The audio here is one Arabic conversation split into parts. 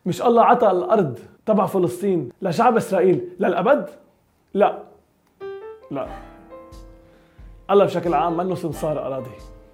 مش الله عطى الأرض تبع فلسطين لشعب إسرائيل للأبد؟ لا. الله بشكل عام منه سمسار أراضي.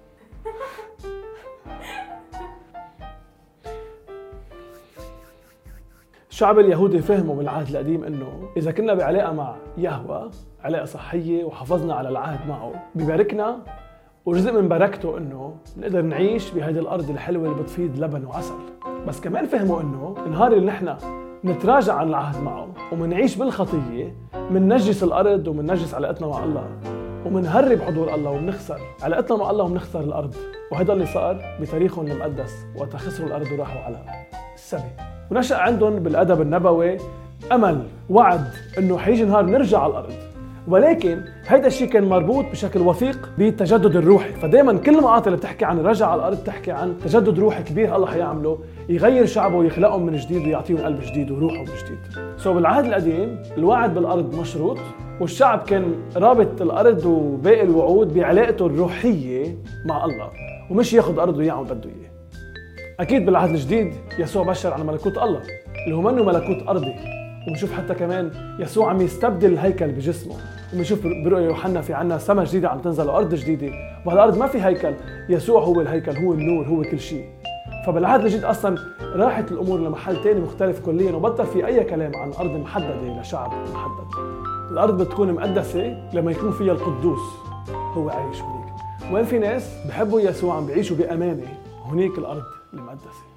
الشعب اليهودي فهموا بالعهد القديم انه اذا كنا بعلاقه مع يهوه، علاقه صحيه وحافظنا على العهد معه، بباركنا، وجزء من بركته انه نقدر نعيش بهذه الارض الحلوه اللي بتفيض لبن وعسل. بس كمان فهموا انه النهار اللي نحن نتراجع عن العهد معه ومنعيش بالخطيه، مننجس الارض ومننجس علاقتنا مع الله، ومنهرب حضور الله وبنخسر علاقتنا مع الله وبنخسر الارض. وهذا اللي صار بتاريخهم المقدس وقت خسروا الارض وراحوا على السبي. ونشأ عندهم بالأدب النبوي أمل، وعد إنه حيجي نهار نرجع على الأرض. ولكن هيدا الشيء كان مربوط بشكل وثيق بالتجدد الروحي. فدايما كل المقاطع اللي بتحكي عن الرجعة على الأرض تحكي عن تجدد روحي كبير الله حيعمله، يغير شعبه ويخلقهم من جديد ويعطيهم قلب جديد وروحه من جديد. بالعهد القديم الوعد بالأرض مشروط، والشعب كان رابط الأرض وباقي الوعود بعلاقته الروحية مع الله، ومش ياخد أرضه يعمل بده إياه. أكيد بالعهد الجديد يسوع بشر على ملكوت الله اللي هو منه ملكوت أرضي. وبنشوف حتى كمان يسوع عم يستبدل الهيكل بجسمه، وبنشوف برؤيا يوحنا في عنا سما جديدة عم تنزل وأرض جديدة، وهالأرض ما في هيكل، يسوع هو الهيكل، هو النور، هو كل شيء. فبالعهد الجديد أصلا راحت الأمور لمحل تاني مختلف كليا، وبطل في أي كلام عن أرض محددة لشعب محدد. الأرض بتكون مقدسة لما يكون فيها القدوس هو عايش هناك. وين في ناس بحبوا يسوع عم بيعيشوا بأمانة، هنيك الأرض المقدسة.